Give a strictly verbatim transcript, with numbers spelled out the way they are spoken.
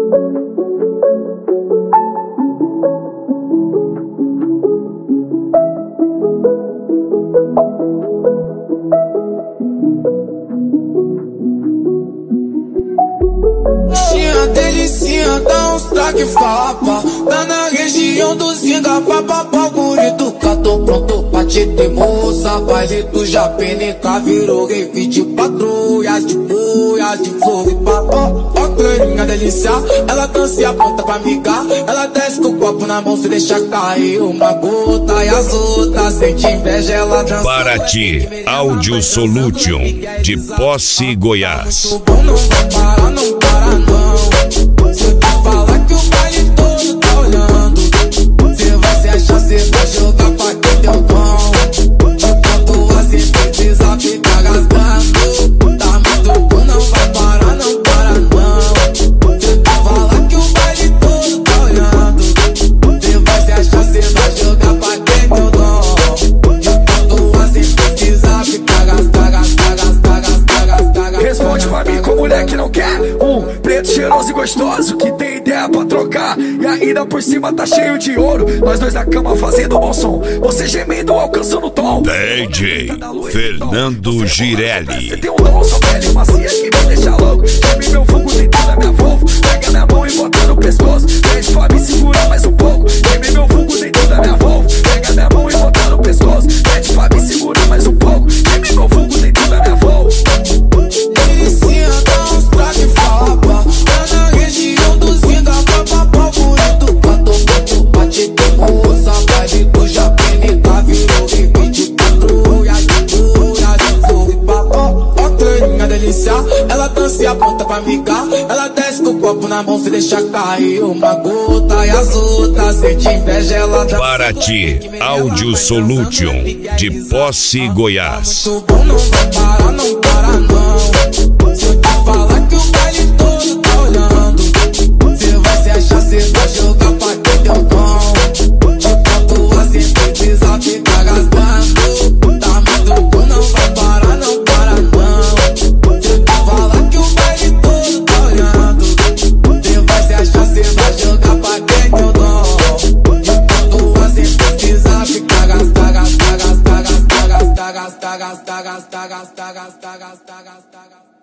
Tinha delicinha, dá uns traque fapa. Tá na região do Zinga, papapá, gurito. Tô pronto pra te ter moça. Baile do Japenica virou rave de patrulhas, de boias, de fogo e papo. Ó, clarinha delícia, ela dança e aponta pra amigar. Ela desce com o copo na mão, se deixa cair uma gota. E as outras sente inveja, ela dança. Paraty, Audio Solution, de Posse, Goiás. Não vai parar, não para não. Se eu te falar que o baile todo tá olhando, cê vai se achar, cê vai jogar pra quem deu bom. Enquanto assim precisa ficar rasgando. Tá muito bom, não vai parar, não para não. Se eu te falar que o baile todo tá olhando, cê vai se achar, cê vai jogar pra quem deu dom. Enquanto assim precisa ficar gastar, gastar, gastar, gastar, gastar, gastar. Responde pra mim com mulher que não quer um preto cheiroso e gostoso, que tem ideia pra trocar e ainda por cima tá cheio de ouro. Nós dois na cama fazendo bom som, você gemendo alcançando o tom. D J Fernando Girelli. Você tem um dom, sua pele macia que me deixa louco. Geme meu fogo dentro da minha Volvo, pega minha mão e bota no pescoço. Pede pra me segurar mais um pouco. Geme meu fogo dentro da minha Volvo, pega minha mão e bota no pescoço. Pede pra me segurar mais um pouco. Geme meu fogo dentro da minha Volvo. Delicinha, dá uns traque fapa. Tá na região do Zinga, papapá, gurito. Tô pronto pra te ter moça. Baile do Japenica virou rave de patrulha, de boias, de fogo e papo. Ó, clarinha delícia, ela dança e aponta pra amigar. Ela desce com o copo na mão, se deixa cair uma gota. E as outras sente inveja, ela dança. Paraty, Audio Solution, de Posse, Goiás. Muito bom, não vai parar, não para não. Se eu te falar que o baile todo tá olhando, cê vai se achar, cê vai jogar pra quem deu dom. Enquanto assim precisa ficar gastando. Tá muito bom, não vai parar, não para não. Se eu te falar que o baile todo tá olhando, cê vai se achar, cê vai jogar pra quem deu dom. Enquanto assim precisa ficar gastar, gastar, gastar, gastar, gastar, gastar, gastar, gastar, gastar, gastar, gastar, gastar, gastar.